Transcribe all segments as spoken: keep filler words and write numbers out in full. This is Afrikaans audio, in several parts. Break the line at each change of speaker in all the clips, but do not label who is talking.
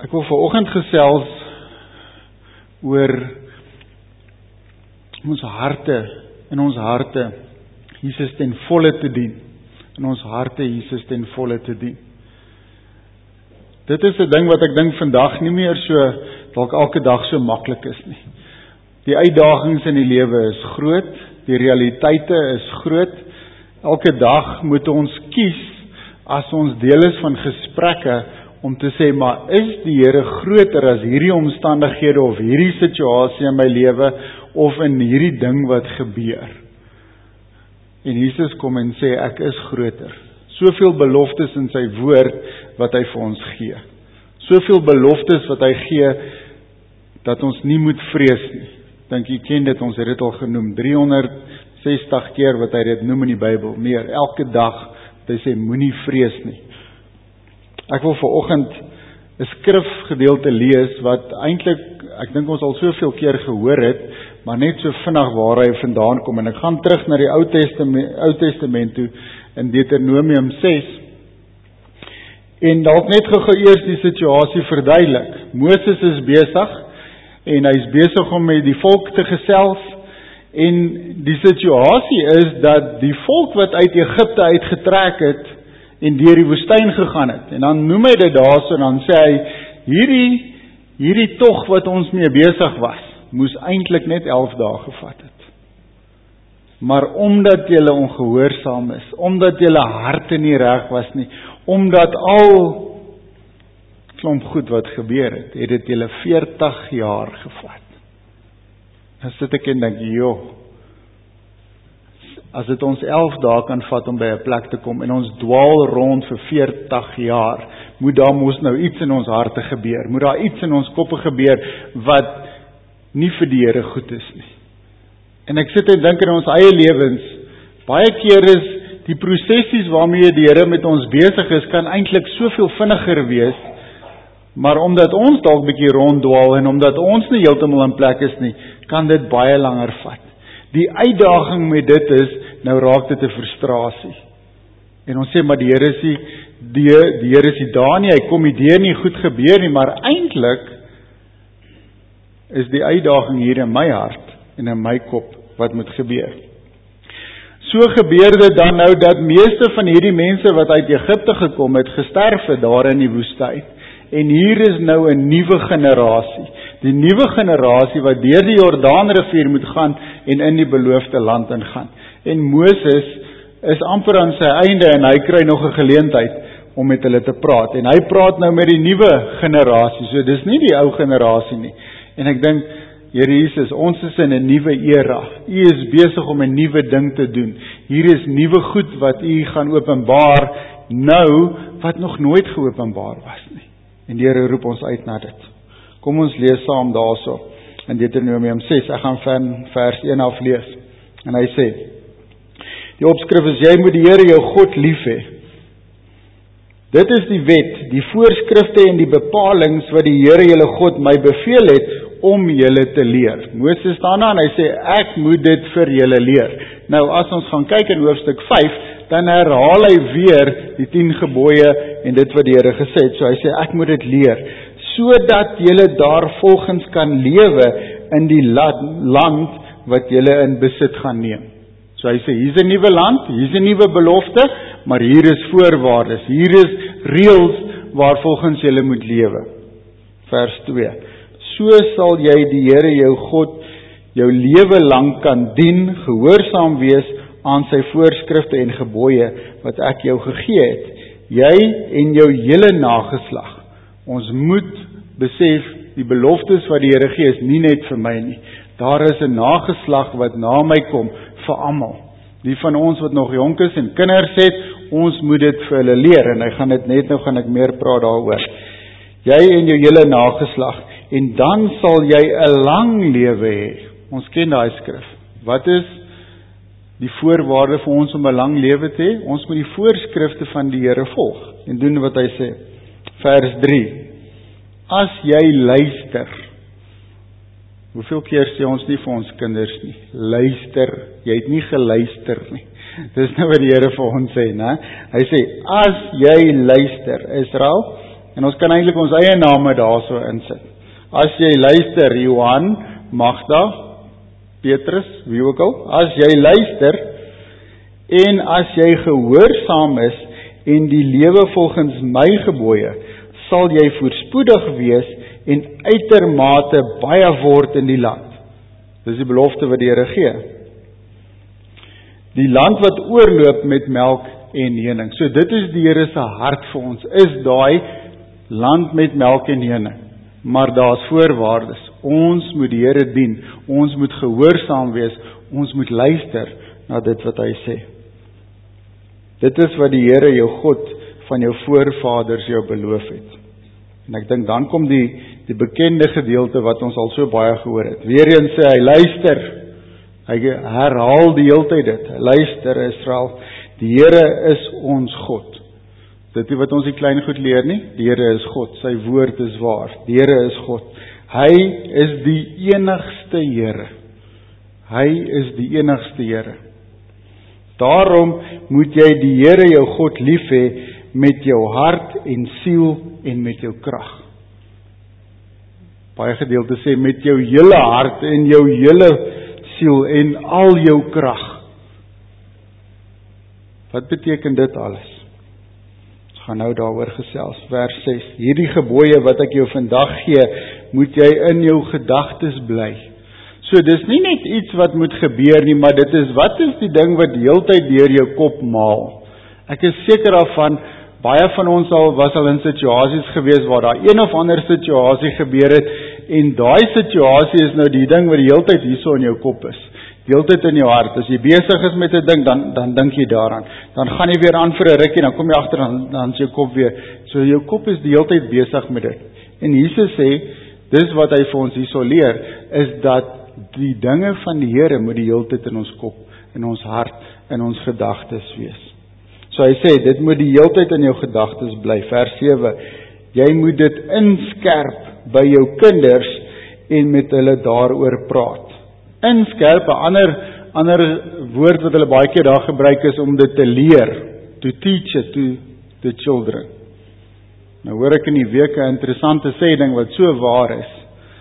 Ek wil vanoggend gesels oor ons harte, in ons harte Jesus ten volle te dien. In ons harte Jesus ten volle te dien. Dit is 'n ding wat ek dink vandag nie meer so dalk elke dag so maklik is nie. Die uitdagings in die lewe is groot, die realiteite is groot. Elke dag moet ons kies as ons deel is van gesprekke om te sê, maar is die Here groter as hierdie omstandighede of hierdie situasie in my lewe of in hierdie ding wat gebeur? En Jesus kom en sê, ek is groter. Soveel beloftes in sy woord wat hy vir ons gee. Soveel beloftes wat hy gee, dat ons nie moet vrees nie. Dink jy ken dit, ons het dit al genoem, driehonderdsestig keer wat hy dit noem in die Bybel, meer, elke dag, wat hy sê, moenie vrees nie. Ek wil vanoggend 'n skrifgedeelte lees, wat eintlik, ek dink ons al soveel keer gehoor het, maar net so vinnig waar hy vandaan kom, en ek gaan terug na die Ou Testament, Ou Testament toe, in Deuteronomium ses, en dalk net gou eers die situasie verduidelik. Moses is besig, en hy is besig om met die volk te gesels, en die situasie is dat die volk wat uit Egipte uitgetrek het, en deur die woestyn gegaan het, en dan noem hy dit daar so, en dan sê hy, hierdie, hierdie tog wat ons mee besig was, moes eintlik net elf dae gevat het. Maar omdat julle ongehoorsaam is, omdat julle harte nie reg was nie, omdat al klomp goed wat gebeur het, het dit julle veertig jaar gevat. Dan sit ek en dink, joh, as dit ons elf dae kan vat om by 'n plek te kom, en ons dwaal rond vir veertig jaar, moet daar mos nou iets in ons harte gebeur, moet daar iets in ons koppe gebeur, wat nie vir die Here goed is nie. En ek sit en dink in ons eie lewens, baie keer is die prosessies waarmee die Here met ons besig is, kan eintlik soveel vinniger wees, maar omdat ons dalk bietjie ronddwaal, en omdat ons nie heeltemal in plek is nie, kan dit baie langer vat. Die uitdaging met dit is, nou raak dit 'n frustrasie. En ons sê, maar die Here is nie, die, die Here is nie daar nie, hy kom nie deur nie, goed gebeur nie, maar eintlik is die uitdaging hier in my hart, en in my kop, wat moet gebeur. So gebeur dit dan nou, dat meeste van hierdie mense wat uit Egipte gekom het, gesterf het daar in die woestyn. En hier is nou 'n nuwe generasie. Die nuwe generasie wat deur die Jordaanrivier moet gaan en in die beloofde land ingaan. En Moses is amper aan sy einde en hy kry nog 'n geleentheid om met hulle te praat. En hy praat nou met die nuwe generasie. So dis nie die ou generasie nie. En ek dink, Here Jesus, ons is in 'n nuwe era. U is besig om 'n nuwe ding te doen. Hier is nuwe goed wat u gaan openbaar nou wat nog nooit geopenbaar was nie. En die Here roep ons uit na dit. Kom ons lees saam daarso in Deuteronomium ses. Ek gaan van vers een af lees. En hy sê, die opskrif is, jy moet die Here jou God lief hê. Dit is die wet, die voorskrifte en die bepalings wat die Here julle God my beveel het om julle te leer. Moses staan aan, hy sê, ek moet dit vir julle leer. Nou, as ons gaan kyk in hoofstuk vyf, dan herhaal hy weer die tien gebooie en dit wat die Here gesê het. So hy sê, ek moet dit leer, sodat julle daarvolgens kan lewe in die land wat julle in besit gaan neem. So hy sê, hier is 'n nuwe land, hier is 'n nuwe belofte, maar hier is voorwaardes, hier is reëls waarvolgens julle moet lewe. Vers twee. So sal jy die Here jou God jou lewe lang kan dien, gehoorsaam wees aan sy voorskrifte en gebooie wat ek jou gegee het, jy en jou hele nageslag. Ons moet besef, die beloftes wat die Here gee is nie net vir my nie. Daar is 'n nageslag wat na my kom, vir almal. Die van ons wat nog jonk is en kinders het, ons moet dit vir hulle leer, en hy gaan dit net nou, gaan ek meer praat daaroor. Jy en jou hele nageslag, en dan sal jy 'n lang lewe hê. Ons ken daai skrif. Wat is die voorwaarde vir ons om 'n lang lewe te hê? Ons moet die voorskrifte van die Here volg, en doen wat hy sê. Vers drie. As jy luister, hoeveel keer sê ons nie vir ons kinders nie, luister, jy het nie geluister nie. Dis nou wat die Here vir ons sê, né? Hy sê, as jy luister, Israel, En ons kan eintlik ons eie name daarso insit. As jy luister, Johan, Magda, Petrus, wie ook al, as jy luister, en as jy gehoorsaam is, en die lewe volgens my gebooie, sal jy voorspoedig wees, en uitermate baie word in die land. Dis die belofte wat die Here gee. Die land wat oorloop met melk en honing. So dit is die Here se hart vir ons, is daai land met melk en honing. Maar daar's voorwaardes. Ons moet die Here dien, ons moet gehoorsaam wees, ons moet luister na dit wat hy sê. Dit is wat die Here jou God van jou voorvaders jou beloof het. En ek dink dan kom die, die bekende gedeelte wat ons al so baie gehoor het. Weereens sê hy, luister, hy herhaal die hele tyd dit, luister Israel, die Here is ons God. Dit is wat ons die klein goed leer nie, die Here is God, sy woord is waar, die Here is God. Hy is die enigste Here. Hy is die enigste Here. Daarom moet jy die Here jou God lief hê met jou hart en siel en met jou krag. Baie gedeelte sê met jou hele hart en jou hele siel en al jou krag. Wat beteken dit alles? Ons gaan nou daaroor gesels. Vers ses. Hierdie gebooie wat ek jou vandag gee, moet jy in jou gedagtes bly. So dis nie net iets wat moet gebeur nie, maar dit is, wat is die ding wat die hele tyd deur jou kop maal? Ek is seker daarvan, baie van ons al was al in situasies gewees waar daar een of ander situasie gebeur het, en daai situasie is nou die ding wat die hele tyd hierso in jou kop is. Die hele tyd in jou hart. As jy besig is met 'n ding, dan dan dink jy daaraan. Dan gaan jy weer aan vir 'n rukkie, dan kom jy agter, dan dan is jou kop weer. So jou kop is die hele tyd besig met dit. En Jesus sê, dis wat hy vir ons hierso leer, is dat die dinge van die Here moet die hele tyd in ons kop, in ons hart, in ons gedagtes wees. So hy sê, dit moet die hele tyd in jou gedagtes bly. Vers sewe, jy moet dit inskerp by jou kinders en met hulle daaroor praat. Inskerp, 'n ander ander woord wat hulle baie keer daar gebruik is om dit te leer, to teach it to the children. Nou hoor ek in die week 'n interessante sêding wat so waar is.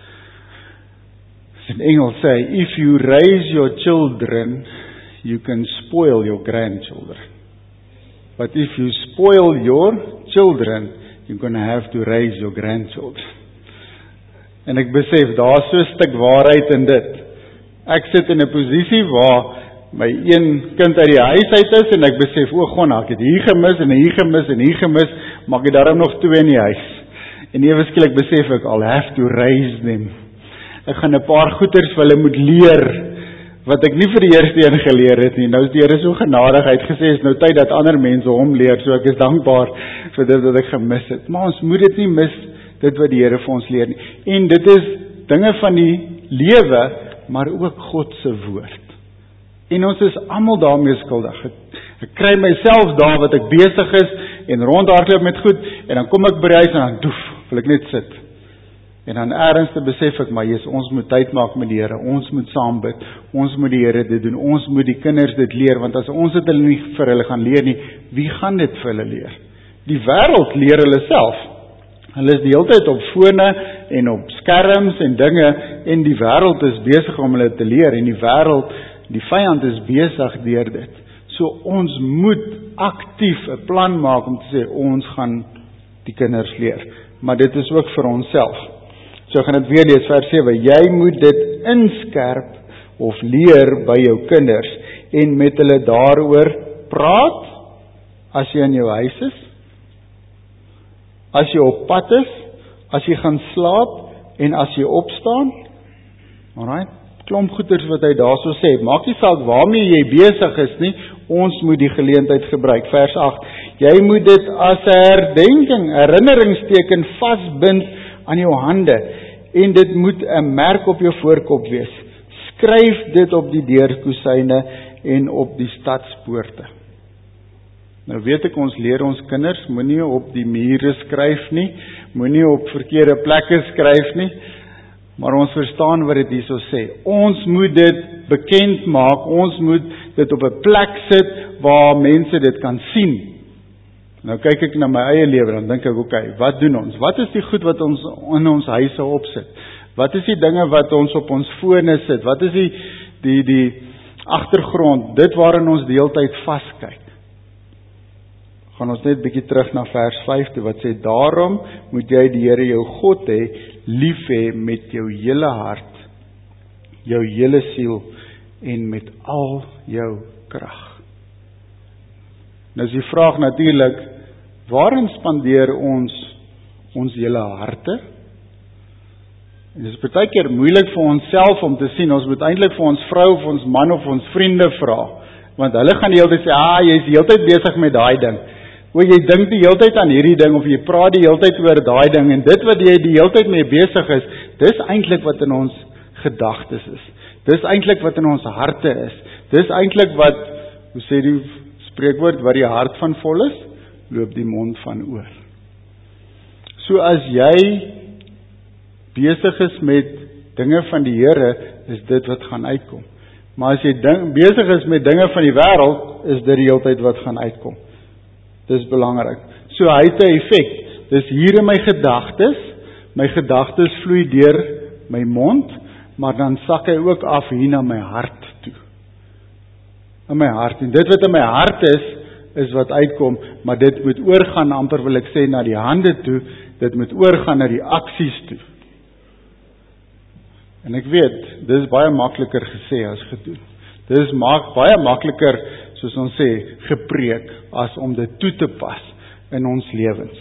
In Engels sê, if you raise your children, you can spoil your grandchildren. But if you spoil your children, you're going to have to raise your grandchildren. En ek besef, daar is so 'n stuk waarheid in dit. Ek sit in 'n posisie waar my een kind uit die huis uit is, en ek besef, o God, ek het hier gemis, en hier gemis, en hier gemis, maar ek het daarom nog twee in die huis. En ewe skielik besef ek, I'll have to raise them. Ek gaan 'n paar goeters vir hulle moet leer, wat ek nie vir die eerste een geleer het nie. Nou is die Here so genadig uitgesê, is nou tyd dat ander mense hom leer, so ek is dankbaar vir dit wat ek gemis het. Maar ons moet dit nie mis, dit wat die Here vir ons leer nie. En dit is dinge van die lewe, maar ook God se woord. En ons is almal daarmee skuldig. Ek, ek kry myself daar wat ek besig is, en rondhardloop met goed, en dan kom ek by die huis, en dan doef, wil ek net sit. En dan ergens te besef ek, maar Jesus, ons moet tyd maak met die Here, ons moet saam bid, ons moet die Here dit doen, ons moet die kinders dit leer, want as ons dit hulle nie vir hulle gaan leer nie, wie gaan dit vir hulle leer? Die wêreld leer hulle self. Hulle is die hele tyd op fone en op skerms en dinge, en die wêreld is besig om hulle te leer, en die wêreld, die vyand is besig deur dit. So ons moet aktief 'n plan maak om te sê, ons gaan die kinders leer. Maar dit is ook vir onsself. So ek gaan dit weer lees, vers sewe, jy moet dit inskerp of leer by jou kinders en met hulle daaroor praat as jy in jou huis is, as jy op pad is, as jy gaan slaap en as jy opstaan. Alright, klomp goeders wat hy daarso sê, maak nie saak waarmee jy besig is nie, ons moet die geleentheid gebruik. Vers agt, jy moet dit as 'n herdenking, herinneringsteken vasbind aan jou hande, en dit moet 'n merk op jou voorkop wees. Skryf dit op die deurkosyne en op die stadspoorte. Nou weet ek, ons leer ons kinders, moenie op die mure skryf nie, moenie op verkeerde plekke skryf nie, maar ons verstaan wat dit hierso sê. Ons moet dit bekend maak, ons moet dit op 'n plek sit waar mense dit kan sien. Nou kyk ek na my eie lewe, dan dink ek, oké, okay, wat doen ons? Wat is die goed wat ons in ons huise opsit? Wat is die dinge wat ons op ons fone sit? Wat is die, die, die agtergrond, dit waarin ons die hele tyd vaskyk? Gaan ons net bietjie terug na vers vyf toe, wat sê, daarom moet jy die Here jou God hê, lief hê met jou hele hart, jou hele siel, en met al jou krag. Nou is die vraag natuurlik, waarin spandeer ons ons hele harte? En dit is baie keer moeilik vir ons self om te sien, ons moet eintlik vir ons vrou, of ons man, of ons vriende vra, want hulle gaan die hele tyd sê, ah, jy is die hele tyd besig met daai ding, o, jy dink die hele tyd aan hierdie ding, of jy praat die hele tyd oor daai ding, en dit wat jy die hele tyd mee besig is, dis eintlik wat in ons gedagtes is, dis eintlik wat in ons harte is, dis eintlik wat, hoe sê die spreekwoord, wat die hart van vol is, loop die mond van oor. So as jy besig is met dinge van die Here, is dit wat gaan uitkom. Maar as jy ding, besig is met dinge van die wêreld, is dit die hele tyd wat gaan uitkom. Dis belangrik. So hy het 'n effek. Dis hier in my gedagtes, my gedagtes vloei deur my mond, maar dan sak hy ook af hier na my hart toe. In my hart. En dit wat in my hart is, is wat uitkom, maar dit moet oorgaan, amper wil ek sê, na die hande toe, dit moet oorgaan na die aksies toe. En ek weet, dit is baie makliker gesê as gedoen. Dit is maak, baie makliker, soos ons sê, gepreek, as om dit toe te pas in ons lewens.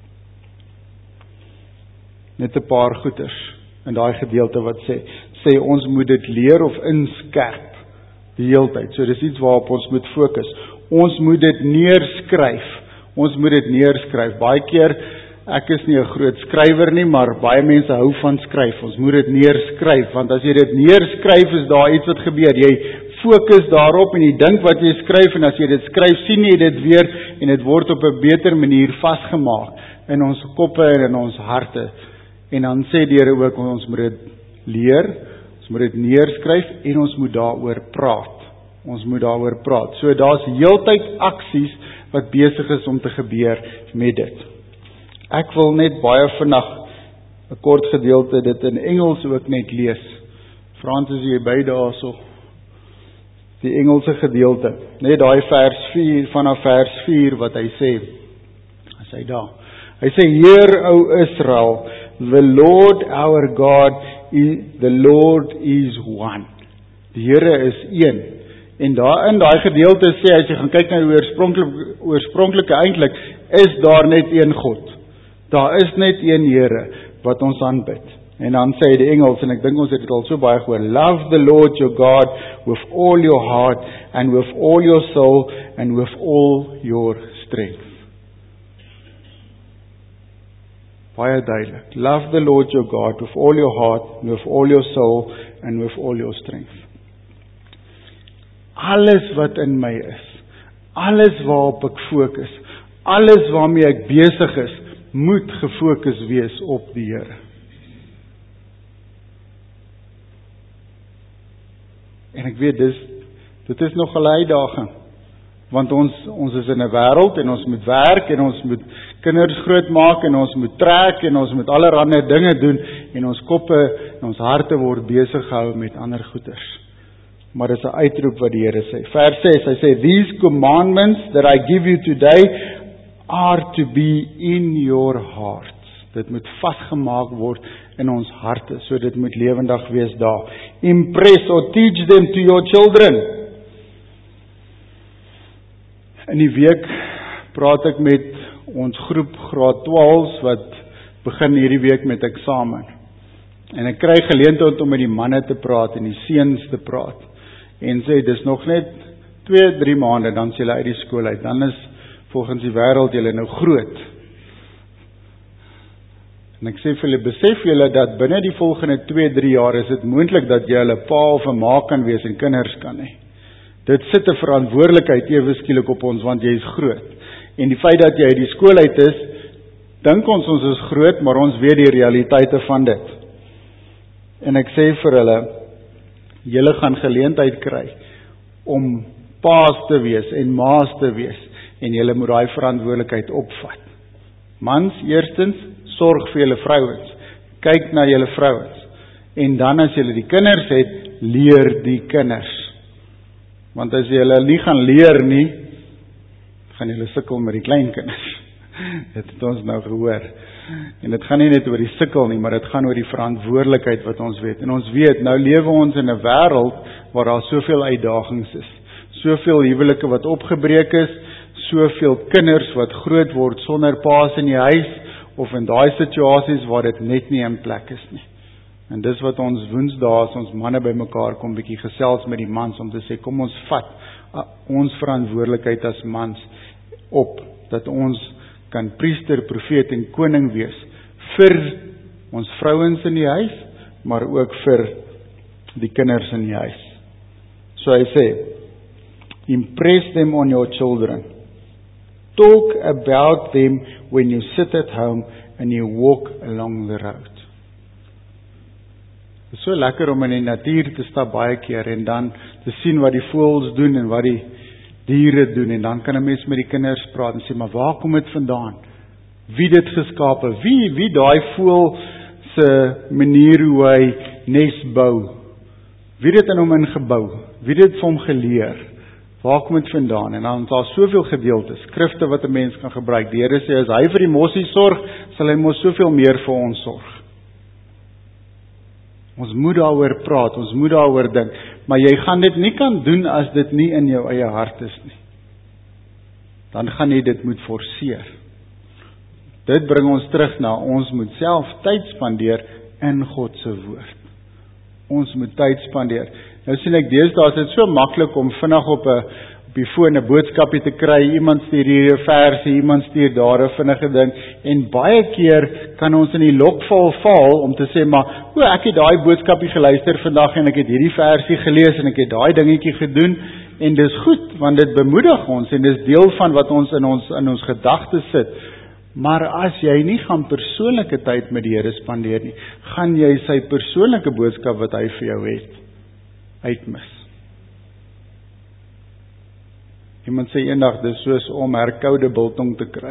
Net 'n paar goeters in daai gedeelte wat sê, sê ons moet dit leer of inskerp die hele tyd. So dis iets waarop ons moet fokus. Ons moet dit neerskryf. Ons moet dit neerskryf. Baie keer, ek is nie 'n groot skrywer nie, maar baie mense hou van skryf. Ons moet dit neerskryf, want as jy dit neerskryf, is daar iets wat gebeur. Jy fokus daarop en jy dink wat jy skryf, en as jy dit skryf, sien jy dit weer, en dit word op 'n beter manier vasgemaak in ons koppe en in ons harte. En dan sê die Here ook, ons moet dit leer, ons moet dit neerskryf, en ons moet daaroor praat. Ons moet daaroor praat. So daar's heeltyd aksies wat besig is om te gebeur met dit. Ek wil net baie vinnig 'n kort gedeelte dit in Engels ook net lees. Frans, is jy by daarso? Die Engelse gedeelte. Net daai vers vier, vanaf vers vier wat hy sê. As hy daar. Hy sê, Hear, O Israel, the Lord our God, is, the Lord is one. Die Here is een. En daar in daai gedeelte sê, as jy gaan kyk na die oorspronklike, oorspronklike eintlik, is daar net een God. Daar is net een Here wat ons aanbid. En dan sê hy die Engels, en ek dink ons het dit al so baie gehoor, love the Lord your God with all your heart, and with all your soul, and with all your strength. Baie duidelik. Love the Lord your God with all your heart, and with all your soul, and with all your strength. Alles wat in my is, alles waarop ek fokus, alles waarmee ek besig is, moet gefokus wees op die Here. En ek weet, dis, dit is nog 'n uitdaging, want ons, ons is in 'n wêreld, en ons moet werk, en ons moet kinders grootmaak, en ons moet trek, en ons moet allerlei dinge doen, en ons koppe, en ons harte word besig gehou met ander goeders. Maar dit is 'n uitroep wat die Here sê. Vers ses, hy sê, These commandments that I give you today are to be in your hearts. Dit moet vasgemaak word in ons harte, so dit moet lewendig wees daar. Impress or teach them to your children. In die week praat ek met ons groep graad twaalf wat begin hierdie week met eksamen. En ek kry geleentheid om met die manne te praat en die seuns te praat. En sê, dis nog net twee, drie maande, dan is julle uit die skool uit. Dan is volgens die wêreld julle nou groot. En ek sê vir julle, besef julle dat binne die volgende twee, drie jaar is dit moontlik dat jy hulle pa of 'n ma kan wees en kinders kan hê. Dit sit 'n verantwoordelikheid ewe skielik op ons, want jy is groot. En die feit dat jy uit die skool uit is, dink ons ons is groot, maar ons weet die realiteite van dit. En ek sê vir hulle, julle gaan geleentheid kry om paas te wees en maas te wees. en julle moet daai verantwoordelikheid opvat. Mans, eerstens, sorg vir julle vrouens. Kyk na julle vrouens. En dan as julle die kinders het, leer die kinders. Want as julle nie gaan leer nie, gaan julle sukkel met die kleinkinders. Dit het ons nou gehoor. En dit gaan nie net oor die sukkel nie, maar dit gaan oor die verantwoordelikheid wat ons weet. En ons weet, nou lewe ons in 'n wêreld waar daar soveel uitdagings is. Soveel huwelike wat opgebreek is, soveel kinders wat groot word sonder paas in die huis, of in daai situasies waar dit net nie in plek is nie. En dis wat ons woensdae as ons manne bymekaar kom, bietjie gesels met die mans, om te sê, kom ons vat uh, ons verantwoordelikheid as mans op, dat ons kan priester, profeet en koning wees, vir ons vrouens in die huis, maar ook vir die kinders in die huis. So hy sê, impress them on your children. Talk about them when you sit at home and you walk along the road. Dit is so lekker om in die natuur te stap baie keer en dan te sien wat die voëls doen en wat die diere doen, en dan kan 'n mens met die kinders praat en sê, maar waar kom dit vandaan? Wie dit geskape? Wie wie daai voël se manier hoe hy nes bou? Wie dit in hom ingebou? Wie dit vir hom geleer? Waar kom dit vandaan? En dan is daar soveel gedeeltes, skrifte wat 'n mens kan gebruik. Die Here sê, as hy vir die mossie sorg, sal hy mos soveel meer vir ons sorg. Ons moet daaroor praat, ons moet daaroor dink, maar jy gaan dit nie kan doen as dit nie in jou eie hart is nie. Dan gaan jy dit moet forceer. Dit bring ons terug na, ons moet self tyd spandeer in God se woord. Ons moet tyd spandeer. Nou sien ek deesdae is dit so maklik om vinnig op 'n op die foon 'n boodskapie te kry. Iemand stuur hier 'n versie, iemand stuur daar 'n vinnige ding, en baie keer kan ons in die lokval val om te sê, maar o, ek het daai boodskapie geluister vandag en ek het hierdie versie gelees en ek het daai dingetjie gedoen, en dis goed want dit bemoedig ons en dis deel van wat ons in ons in ons gedagtes sit. Maar as jy nie gaan persoonlike tyd met die Here spandeer nie, gaan jy sy persoonlike boodskap wat hy vir jou het uitmis. Iemand sê eendag, dis soos om herkoude biltong te kry.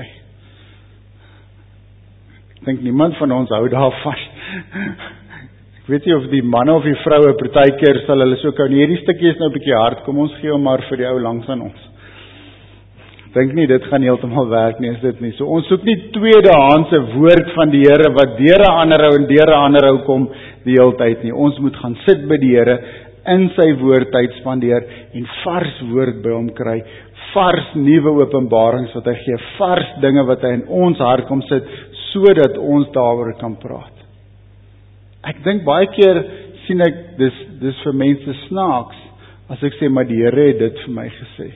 Ek dink niemand van ons hou daarvan. Ek weet nie of die manne of die vroue partykeer sal hulle so kou, nee, hierdie stukkie is nou 'n bietjie hard, kom ons gee hom maar vir die ou langs aan ons. Dink nie, dit gaan heeltemal werk nie, is dit nie. So ons soek nie tweedehandse woord van die Here wat deur 'n ander ou en deur 'n ander ou kom die hele tyd nie. Ons moet gaan sit by die Here, in sy woord tyd spandeer en vars woord by hom kry, vars nuwe openbarings wat hy gee, vars dinge wat hy in ons hart kom sit, sodat ons daaroor kan praat. Ek dink baie keer sien ek dis dis vir mense snaaks as ek sê, maar die Here het dit vir my gesê.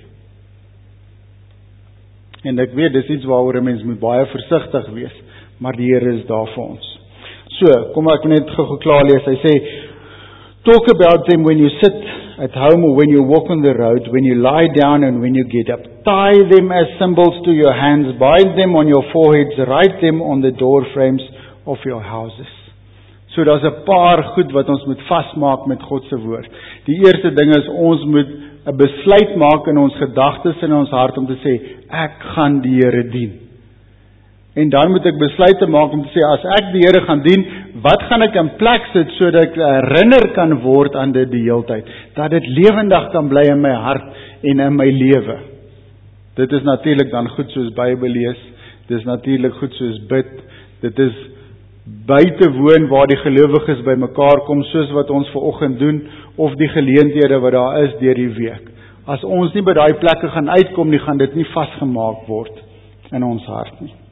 En ek weet, dis iets waaroor 'n mens moet baie versigtig wees, maar die Here is daar vir ons. So, kom ek net gou klaar lees. Hy sê, talk about them when you sit at home or when you walk on the road, when you lie down and when you get up. Tie them as symbols to your hands, bind them on your foreheads, write them on the door frames of your houses. So daar's 'n paar goed wat ons moet vasmaak met God se woord. Die eerste ding is, ons moet 'n besluit maak in ons gedagtes en in ons hart om te sê, ek gaan die Here dien. En dan moet ek besluite maak om te sê, as ek die Here gaan dien, wat gaan ek in plek sit sodat ek herinner kan word aan dit die hele tyd, dat dit lewendig kan bly in my hart en in my lewe. Dit is natuurlik dan goed soos Bybel lees, dit is natuurlik goed soos bid, dit is buite woon waar die gelowiges by mekaar kom, soos wat ons vanoggend doen, of die geleenthede wat daar is deur die week. As ons nie by daai plekke gaan uitkom nie, gaan dit nie vasgemaak word in ons hart nie.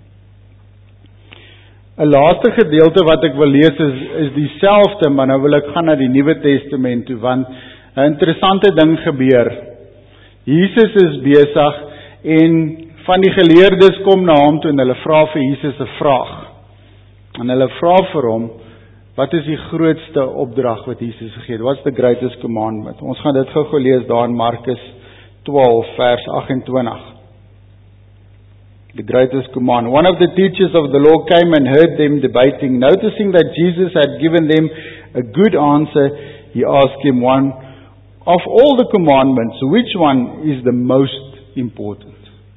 'n Laaste gedeelte wat ek wil lees is, is dieselfde, maar nou wil ek gaan na die Nuwe Testament toe, want 'n interessante ding gebeur. Jesus is besig en van die geleerdes kom na hom toe en hulle vra vir Jesus 'n vraag. En hulle vra vir hom, wat is die grootste opdrag wat Jesus gegee het? What's the greatest commandment? Ons gaan dit gou-gou lees daar in Markus twaalf vers agt-en-twintig. The greatest command. One of the teachers of the law came and heard them debating. Noticing that Jesus had given them a good answer, he asked him, one of all the commandments, which one is the most important?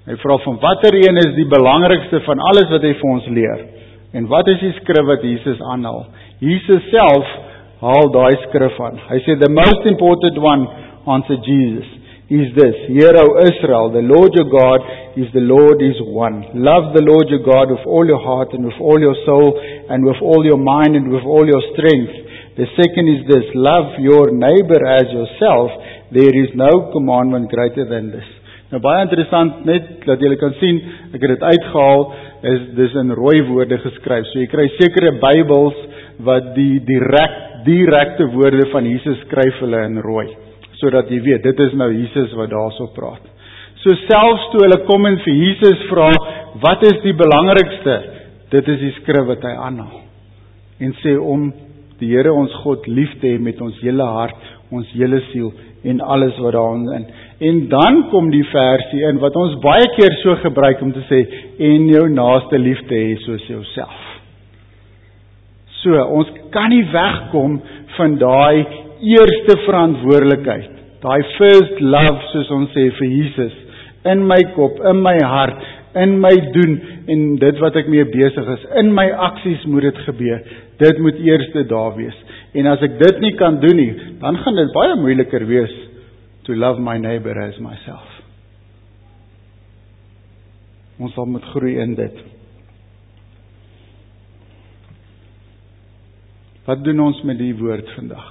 Hy vra van watter een is die belangrikste van alles wat hy vir ons leer? En wat is die skrif wat Jesus aanhaal? Jesus self haal daai skrif aan. Hy sê, the most important one, answered Jesus, is this, hear, O Israel, the Lord your God is the Lord is one. Love the Lord your God with all your heart and with all your soul and with all your mind and with all your strength. The second is this, love your neighbor as yourself. There is no commandment greater than this. Nou baie interessant, net dat julle kan sien, ek het dit uitgehaal, is dis in rooi woorde geskryf. So jy kry sekere Bybels wat die direct, direkte woorde van Jesus skryf hulle in rooi. Sodat jy weet, dit is nou Jesus wat daarso praat. So selfs toe hulle kom en vir Jesus vra, wat is die belangrikste? Dit is die skrif wat hy aanhaal. En sê om die Here ons God lief te hê met ons hele hart, ons hele siel en alles wat daarin in. En dan kom die versie in wat ons baie keer so gebruik om te sê en jou naaste lief te hê soos jouself. So, ons kan nie wegkom van daai eerste verantwoordelikheid, daai first love soos ons sê vir Jesus, in my kop, in my hart, in my doen en dit wat ek mee besig is, in my aksies moet dit gebeur. Dit moet eerste daar wees. En as ek dit nie kan doen nie, dan gaan dit baie moeiliker wees to love my neighbor as myself. Ons sal moet groei in dit. Wat doen ons met die woord vandag?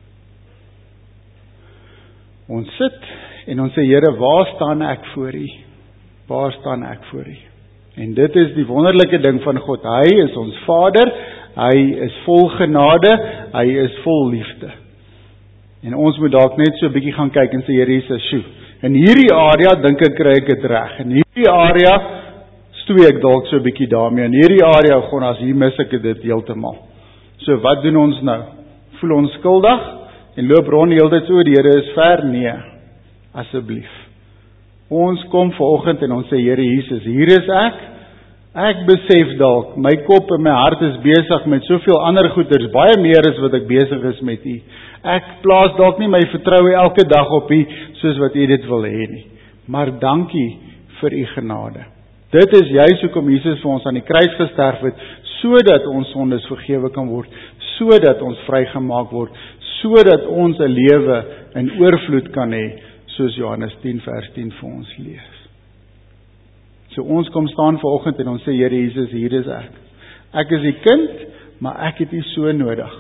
Ons sit en ons sê, Here, waar staan ek voor U? Waar staan ek voor U? En dit is die wonderlike ding van God. Hy is ons Vader, hy is vol genade, hy is vol liefde. En ons moet dalk net so 'n bietjie gaan kyk en sê, Here Jesus, sjoe, in hierdie area dink ek kry ek dit reg. In hierdie area stoei ek dalk so 'n bietjie daarmee. In hierdie area, gewoon as hier mis ek dit heeltemal. So wat doen ons nou? Voel ons skuldig en loop rond die hele tyd so, die Here is ver? Nee, asseblief. Ons kom vanoggend en ons sê, Here Jesus, hier is ek. Ek besef dalk, my kop en my hart is besig met soveel ander goeders, baie meer as wat ek besig is met U. Ek plaas dalk nie my vertroue elke dag op U, soos wat U dit wil hê nie. Maar dankie vir U genade. Dit is juist hoekom Jesus vir ons aan die kruis gesterf het, sodat ons sondes vergewe kan word, sodat ons vrygemaak word, sodat ons 'n lewe in oorvloed kan hê, soos Johannes tien vers tien vir ons lees. So ons kom staan vanoggend en ons sê, Here Jesus, hier is ek. Ek is U kind, maar ek het U so nodig.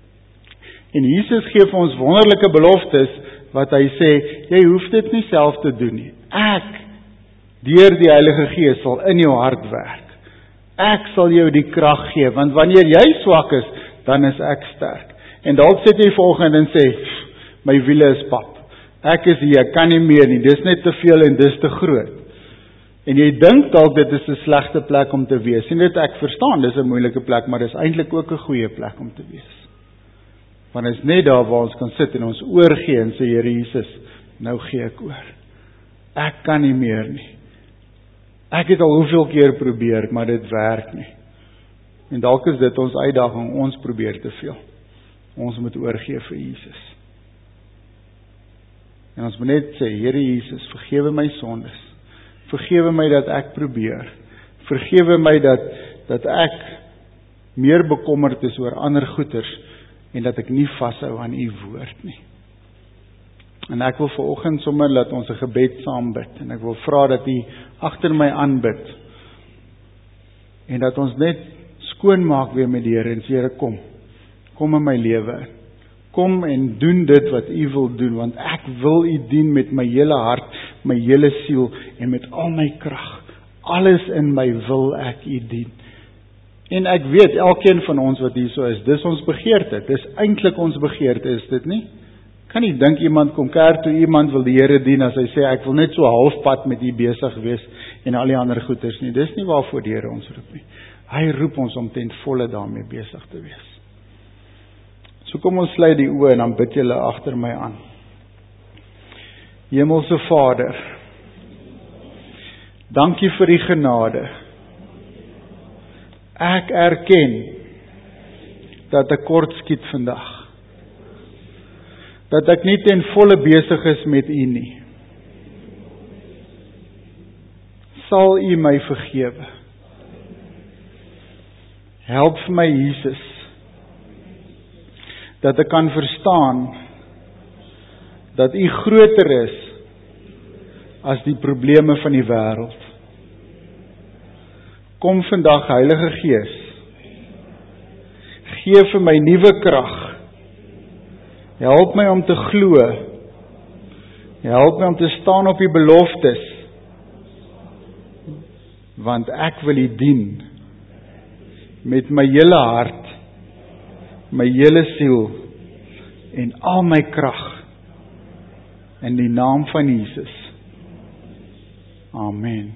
En Jesus gee vir ons wonderlike beloftes, wat hy sê, jy hoef dit nie self te doen nie. Ek, deur die Heilige Gees, sal in jou hart werk. Ek sal jou die krag gee, want wanneer jy swak is, dan is ek sterk. En dalk sit jy vanoggend en sê, my wiele is pap. Ek is hier, ek kan nie meer nie, dis net te veel en dis te groot. En jy dink dalk dit is 'n slegte plek om te wees. En dit ek verstaan, dis 'n moeilike plek, maar dis eintlik ook 'n goeie plek om te wees. Want dit is net daar waar ons kan sit en ons oorgee en sê, Here Jesus, nou gee ek oor. Ek kan nie meer nie. Ek het al hoeveel keer probeer, maar dit werk nie. En dalk is dit ons uitdaging, ons probeer te veel. Ons moet oorgee vir Jesus. En ons moet net sê, Here Jesus, vergewe my sondes. Vergewe my dat ek probeer. Vergewe my dat, dat ek meer bekommerd is oor ander goeders en dat ek nie vashou aan U woord nie. En ek wil vanoggend sommer laat ons 'n gebed saam bid en ek wil vra dat U agter my aanbid en dat ons net skoon maak weer met die Here en sê, Here, kom. Kom in my lewe. Kom en doen dit wat U wil doen, want ek wil U dien met my hele hart, my hele siel en met al my krag. Alles in my wil ek U dien. En ek weet, elkeen van ons wat hier so is, dis ons begeerte. Dis eintlik ons begeerte, is dit nie? Kan nie dink iemand kom kerk toe, iemand wil die Here dien, as hy sê, ek wil net so halfpad met U besig wees en al die ander goeders nie. Dis nie waarvoor die Here ons roep nie. Hy roep ons om ten volle daarmee besig te wees. So kom ons sluit die oë en dan bid julle agter my aan. Hemelse Vader, dankie vir U genade. Ek erken dat ek kort skiet vandag. Dat ek nie ten volle besig is met U nie. Sal U my vergewe. Help vir my Jesus, dat ek kan verstaan, dat U groter is, as die probleme van die wêreld. Kom vandag, Heilige Gees, gee vir my nuwe krag, help my om te glo, help my om te staan op U beloftes, want ek wil U dien, met my hele hart, my hele siel, en al my krag, in die naam van Jesus. Amen.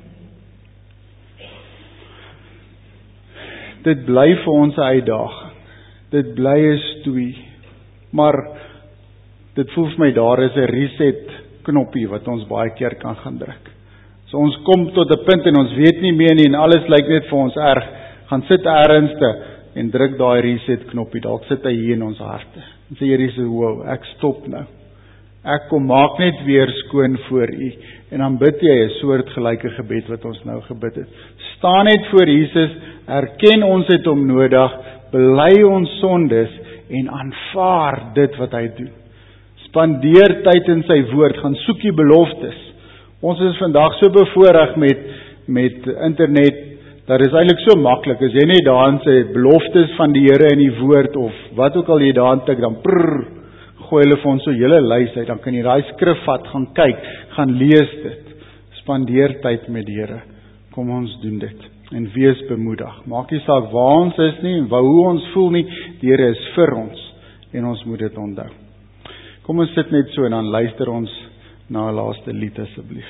Dit bly vir ons 'n uitdaging. Dit bly 'n stoei. Maar dit voel vir my daar is 'n reset knoppie wat ons baie keer kan gaan druk. So ons kom tot 'n punt en ons weet nie meer nie en alles lyk net vir ons erg. Gaan sit ernstig en druk daai reset knoppie. Dalk sit hy hier in ons harte. En sê Here Jesus, wow, ek stop nou. Ek kom maak net weer skoon voor U. En dan bid jy 'n soortgelyke gebed wat ons nou gebid het. Staan net voor Jesus, erken ons het hom nodig, bely ons sondes en aanvaar dit wat hy doen. Spandeer tyd in sy woord, gaan soek die beloftes. Ons is vandag so bevoorreg met met internet, dat is eintlik so maklik. As jy net daarin sê beloftes van die Here in die woord of wat ook al jy daarin tik, dan prrr, gooi hulle vir ons so hele lys uit, dan kan jy daai skrif vat, gaan kyk, gaan lees dit. Spandeer tyd met die Here. Kom ons doen dit. En wees bemoedig. Maak nie saak waar ons is nie, en hoe ons voel nie, die Here is vir ons. En ons moet dit onthou. Kom ons sit net so en dan luister ons na 'n laaste lied asseblief.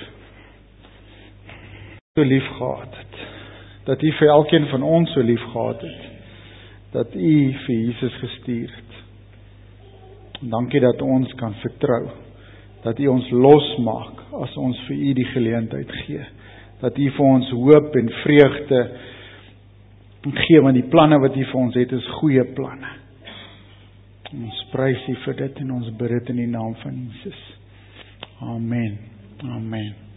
So lief gehad het. Dat U vir elkeen van ons so lief gehad het. Dat U vir Jesus gestuur het. Dankie dat ons kan vertrou, dat U ons losmaak as ons vir U die geleentheid gee, dat U vir ons hoop en vreugde gee, want die planne wat U vir ons het is goeie planne. Ons prys U vir dit en ons bid dit in die naam van Jesus. Amen. Amen.